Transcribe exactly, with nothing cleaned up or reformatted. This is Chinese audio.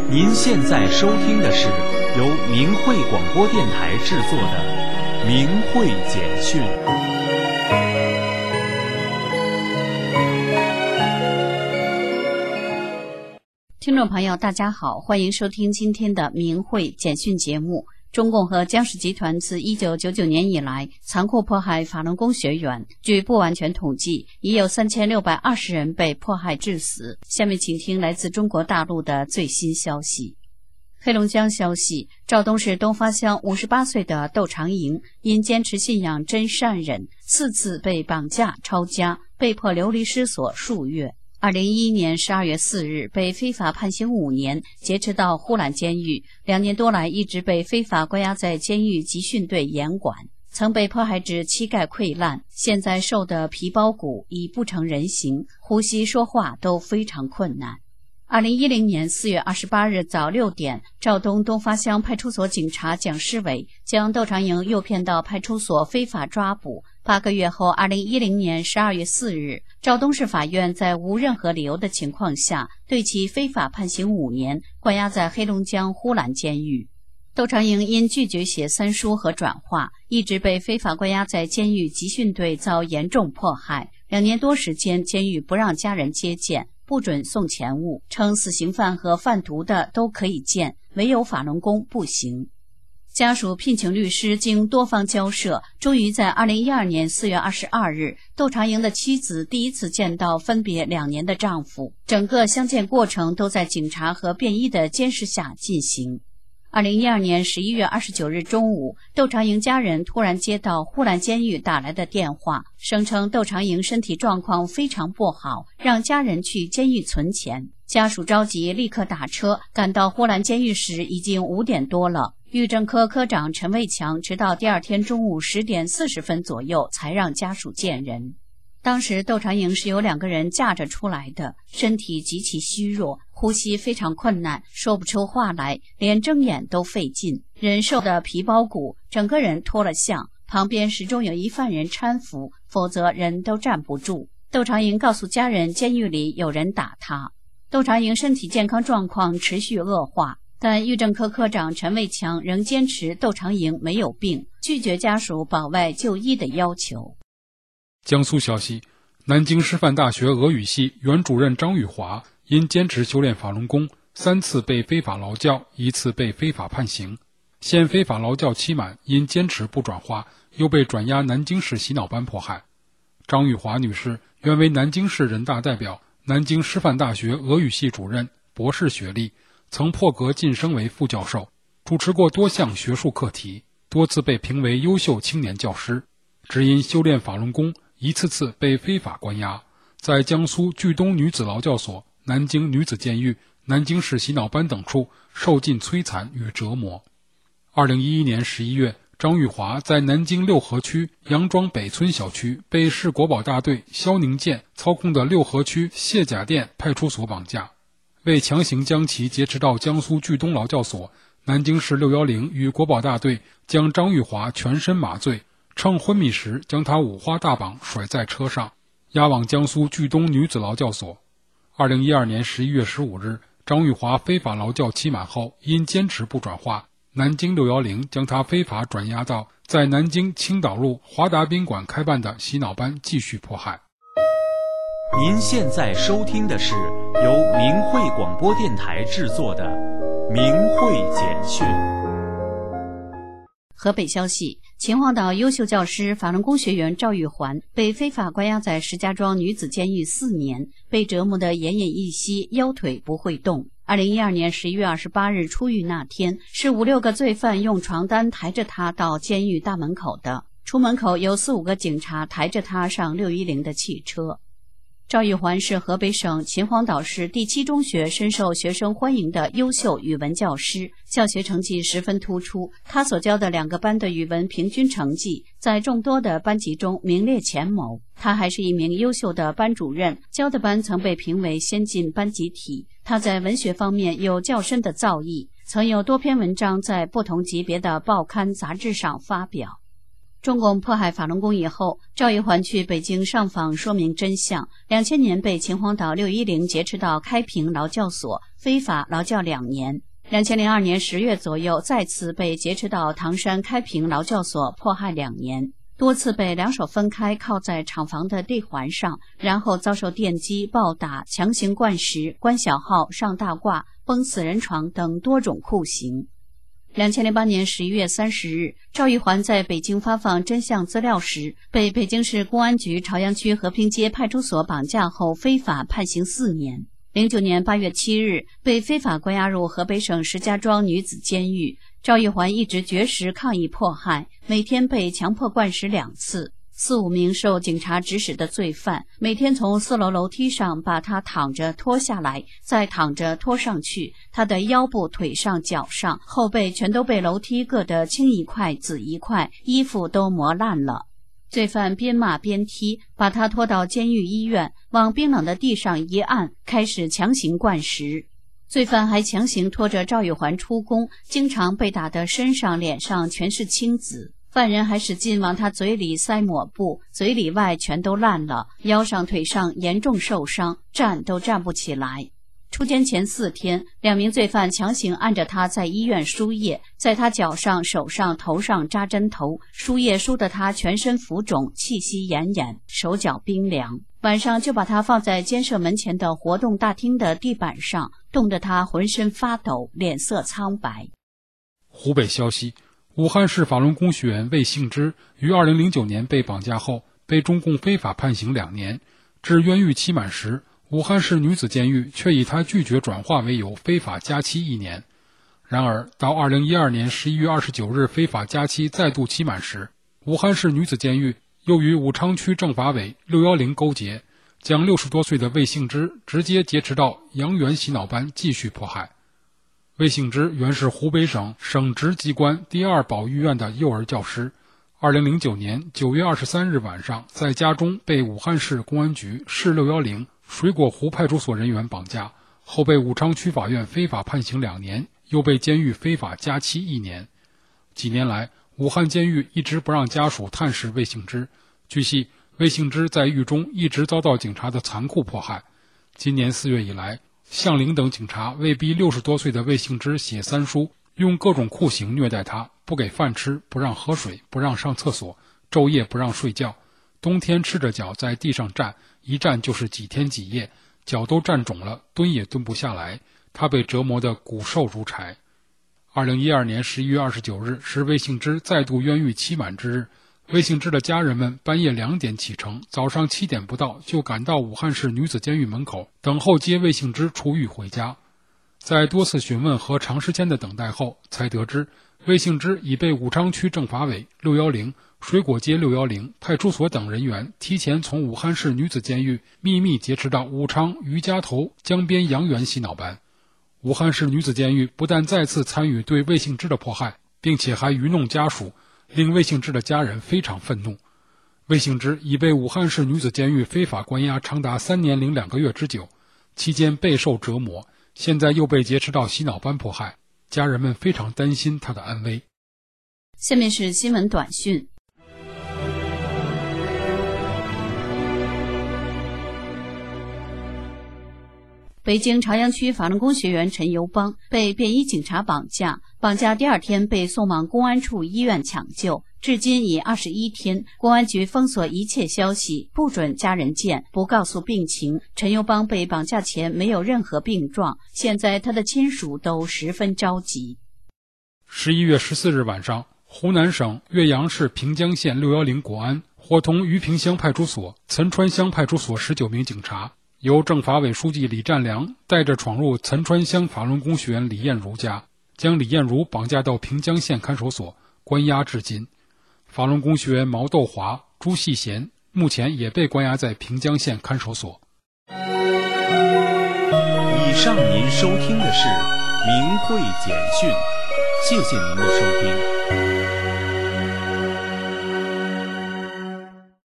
您现在收听的是由明慧广播电台制作的《明慧简讯》。 听众朋友大家好，欢迎收听今天的明慧简讯节目。中共和江氏集团自一九九九年以来残酷迫害法轮功学员，据不完全统计，已有三千六百二十人被迫害致死。下面请听来自中国大陆的最新消息。黑龙江消息，肇东市东发乡五十八岁的窦长营因坚持信仰真善忍，四次被绑架抄家，被迫流离失所数月。二零一一年十二月四日被非法判刑五年，劫持到呼兰监狱，两年多来一直被非法关押在监狱集训队严管，曾被迫害至膝盖溃烂，现在瘦的皮包骨已不成人形，呼吸说话都非常困难。二零一零年四月二十八日早六点，肇东东发乡派出所警察蒋世伟将窦长营诱骗到派出所非法抓捕。八个月后，二零一零年十二月四日，肇东市法院在无任何理由的情况下，对其非法判刑五年，关押在黑龙江呼兰监狱。窦长营因拒绝写三书和转化，一直被非法关押在监狱集训队，遭严重迫害。两年多时间，监狱不让家人接见，不准送钱物，称死刑犯和贩毒的都可以见，唯有法轮功不行。家属聘请律师，经多方交涉，终于在二零一二年四月二十二日，窦长营的妻子第一次见到分别两年的丈夫，整个相见过程都在警察和便衣的监视下进行。二零一二年十一月二十九日中午，窦长营家人突然接到呼兰监狱打来的电话，声称窦长营身体状况非常不好，让家人去监狱存钱。家属着急，立刻打车赶到呼兰监狱时已经五点多了。狱政科科长陈卫强直到第二天中午十点四十分左右才让家属见人。当时窦长营是有两个人架着出来的，身体极其虚弱，呼吸非常困难，说不出话来，连睁眼都费劲，人瘦的皮包骨，整个人脱了相，旁边始终有一犯人搀扶，否则人都站不住。窦长营告诉家人，监狱里有人打他。窦长营身体健康状况持续恶化，但狱政科科长陈卫强仍坚持窦长营没有病，拒绝家属保外就医的要求。 江苏消息，南京师范大学俄语系原主任张玉华因坚持修炼法轮功，三次被非法劳教，一次被非法判刑。现非法劳教期满，因坚持不转化，又被转押南京市洗脑班迫害。张玉华女士原为南京市人大代表，南京师范大学俄语系主任，博士学历，曾破格晋升为副教授，主持过多项学术课题，多次被评为优秀青年教师。只因修炼法轮功，一次次被非法关押，在江苏巨东女子劳教所、南京女子监狱、南京市洗脑班等处受尽摧残与折磨。二零一一年十一月，张玉华在南京六合区杨庄北村小区被市国保大队肖宁建操控的六合区谢甲店派出所绑架，为强行将其劫持到江苏巨东劳教所，南京市六一零与国保大队将张玉华全身麻醉，趁昏迷时将他五花大绑甩在车上，押往江苏巨东女子劳教所。二零一二年十一月十五日，张玉华非法劳教期满后，因坚持不转化，南京六一零将他非法转押到在南京青岛路华达宾馆开办的洗脑班继续迫害。 您现在收听的是由明慧广播电台制作的《明慧简讯》。 河北消息，秦皇岛优秀教师法轮功学员赵玉环被非法关押在石家庄女子监狱四年，被折磨得奄奄一息，腰腿不会动。二零一二年十一月二十八日出狱那天，是五六个罪犯用床单抬着他到监狱大门口的，出门口有四五个警察抬着他上六一零的汽车。赵玉环是河北省秦皇岛市第七中学深受学生欢迎的优秀语文教师，教学成绩十分突出。他所教的两个班的语文平均成绩在众多的班级中名列前茅。他还是一名优秀的班主任，教的班曾被评为先进班集体。他在文学方面有较深的造诣，曾有多篇文章在不同级别的报刊杂志上发表。 中共迫害法轮功以后，赵玉环去北京上访说明真相。两千年被秦皇岛六一零劫持到开平劳教所非法劳教两年。两千零二年十月左右，再次被劫持到唐山开平劳教所迫害两年，多次被两手分开靠在厂房的地环上，然后遭受电击、暴打、强行灌食、关小号、上大褂、崩死人床等多种酷刑。两千零八年十一月三十日，赵玉环在北京发放真相资料时，被北京市公安局朝阳区和平街派出所绑架后非法判刑四年。零九年八月七日，被非法关押入河北省石家庄女子监狱。赵玉环一直绝食抗议迫害，每天被强迫灌食两次。四五名受警察指使的罪犯，每天从四楼楼梯上把他躺着拖下来，再躺着拖上去，他的腰部、腿上、脚上、后背全都被楼梯硌得青一块紫一块，衣服都磨烂了。罪犯边骂边踢，把他拖到监狱医院，往冰冷的地上一按，开始强行灌食。罪犯还强行拖着赵玉环出宫，经常被打得身上、脸上全是青紫。犯人还使劲往他嘴里塞抹布，嘴里外全都烂了，腰上腿上严重受伤，站都站不起来。出监前四天，两名罪犯强行按着他在医院输液，在他脚上、手上、头上扎针头，输液输得他全身浮肿，气息奄奄，手脚冰凉。晚上就把他放在监舍门前的活动大厅的地板上，冻得他浑身发抖，脸色苍白。 湖北消息，武汉市法轮功学员魏幸之于二零零九年被绑架后，被中共非法判刑两年，至冤狱期满时，武汉市女子监狱却以他拒绝转化为由非法加期一年。然而到二零一二年十一月二十九日非法加期再度期满时，武汉市女子监狱又与武昌区政法委六一零勾结，将六十多岁的魏幸之直接劫持到阳原洗脑班继续迫害。魏幸之原是湖北省省直机关第二保育院的幼儿教师，二零零九年九月二十三日晚上在家中被武汉市公安局市六一零水果湖派出所人员绑架，后被武昌区法院非法判刑两年，又被监狱非法加期一年。几年来，武汉监狱一直不让家属探视魏幸之。据悉，魏幸之在狱中一直遭到警察的残酷迫害。今年四月以来，向陵等警察为逼六十多岁的魏幸之写三书，用各种酷刑虐待他，不给饭吃，不让喝水，不让上厕所，昼夜不让睡觉。冬天赤着脚在地上站，一站就是几天几夜，脚都站肿了，蹲也蹲不下来，他被折磨得骨瘦如柴。二零一二年十一月二十九日是魏幸之再度冤狱期满之日，魏幸之的家人们半夜两点启程，早上七点不到就赶到武汉市女子监狱门口，等候接魏幸之出狱回家。在多次询问和长时间的等待后，才得知魏幸之已被武昌区政法委六一零水果街六一零派出所等人员提前从武汉市女子监狱秘密劫持到武昌余家头江边阳原洗脑班。武汉市女子监狱不但再次参与对魏幸之的迫害，并且还愚弄家属，令魏幸之的家人非常愤怒。魏幸之已被武汉市女子监狱非法关押长达三年零两个月之久，期间备受折磨，现在又被劫持到洗脑班迫害，家人们非常担心他的安危。 下面是新闻短讯。北京朝阳区法轮功学员陈尤邦被便衣警察绑架，绑架第二天被送往公安处医院抢救，至今已二十一天。公安局封锁一切消息，不准家人见，不告诉病情。陈尤邦被绑架前没有任何病状，现在他的亲属都十分着急。 十一月十四日晚上，湖南省岳阳市平江县六一零国安伙同余平乡派出所、岑川乡派出所十九名警察，由政法委书记李占良带着闯入岑川乡法轮功学员李艳茹家，将李艳茹绑架到平江县看守所关押至今。法轮功学员毛豆华、朱细贤目前也被关押在平江县看守所。 以上您收听的是明慧简讯，谢谢您的收听。